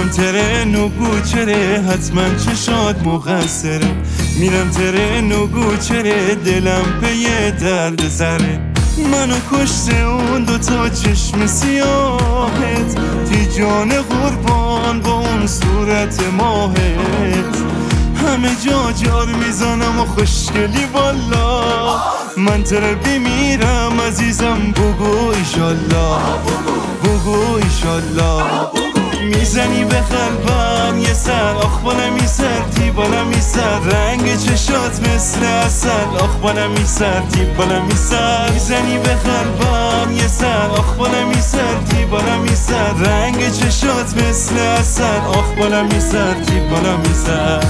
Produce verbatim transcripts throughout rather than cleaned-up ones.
ترن و گوچره حتما چشات مقصره، میرم ترن و گوچره دلم پی درد سره. منو کشته اون دوتا چشم سیاهت، تی جان قربان با اون صورت ماهت. همه جا جار میزنم و خوشگلی والا، من تره بمیرم عزیزم بگو ایشالله، بگو ایشالله. میزنی به قلبم یه سر، آخ بالمی سر تی بالمی سر، رنگ چشات مثل اصل، آخ بالمی سر تی بالمی سر. میزنی به قلبم یه سر، آخ بالمی سر تی بالمی سر، رنگ چشات مثل اصل، آخ بالمی سر تی بالمی سر.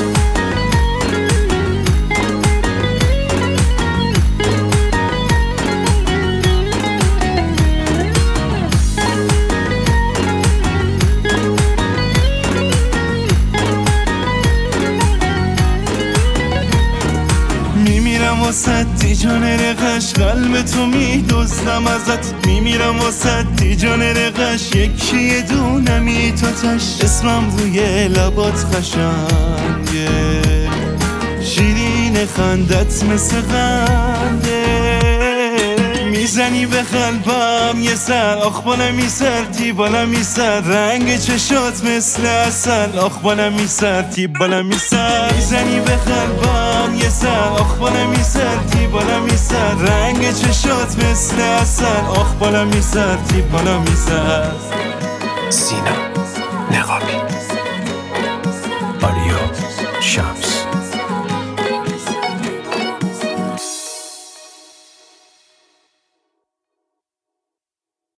میمیرم واسه تی جان رقش، قلب تو میدزدم ازت. میمیرم واسه تی جان رقش، یکی یه دونمی تا تش. اسمم روی لبات قشنگه، شیرین خندت مثل قنده. میزنی به قلبم یه سر، آخ بالمی سر تی بالمی سر، رنگ چشات مثل اصل، آخ بالمی سر تی بالمی سر. میزنی به قلبم یه سر، آخ بالمی سر تی بالمی سر، رنگ چشات مثل اصل، آخ بالمی سر تی بالمی سر. سینا نقابی، آریو شمس.